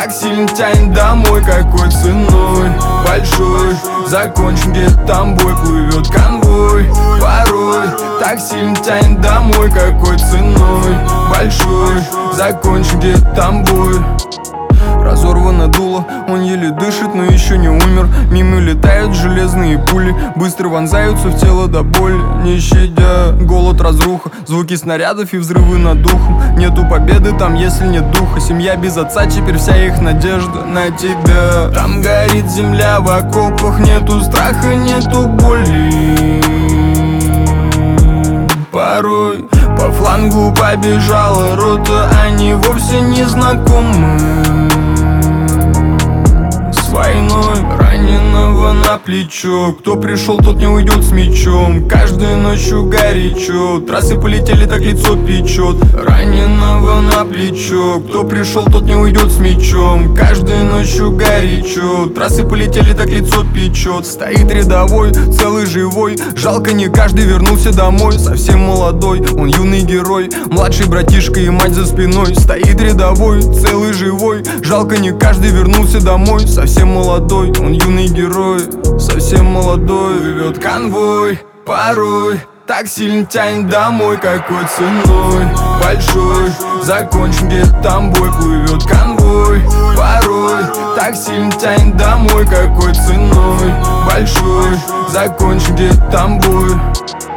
так сильно тянет домой, какой ценой большой. Закончим где-то там бой, плывет конвой. Порой так сильно тянет домой, какой ценой большой. Закончим где-то там бой. Разорвано дуло, он еле дышит, но еще не умер. Мимо летают железные пули, быстро вонзаются в тело до боли, не щадя. Голод, разруха, звуки снарядов и взрывы над духом. Нету победы там, если нет духа. Семья без отца, теперь вся их надежда на тебя. Там горит земля в окопах, нету страха, нету боли. Порой по флангу побежала рота, они вовсе не знакомы с войной. Раненого на плечо, кто пришел, тот не уйдет с мечом. Каждой ночью горячо, трассы полетели, так лицо печет. Раненого на плечо, кто пришел, тот не уйдет с мечом. Каждой ночью горячо, трассы полетели, так лицо печет. Стоит рядовой, целый живой, жалко не каждый вернулся домой. Совсем молодой, он юный герой, младший братишка и мать за спиной. Стоит рядовой, целый живой, жалко не каждый вернулся домой. Совсем молодой, он юный герой, совсем молодой. Плывет конвой, порой так сильно тянет домой, какой ценой большой. Закончим где-то там бой, плывет конвой. Порой так сильно тянет домой, какой ценой большой. Закончим где-то там бой.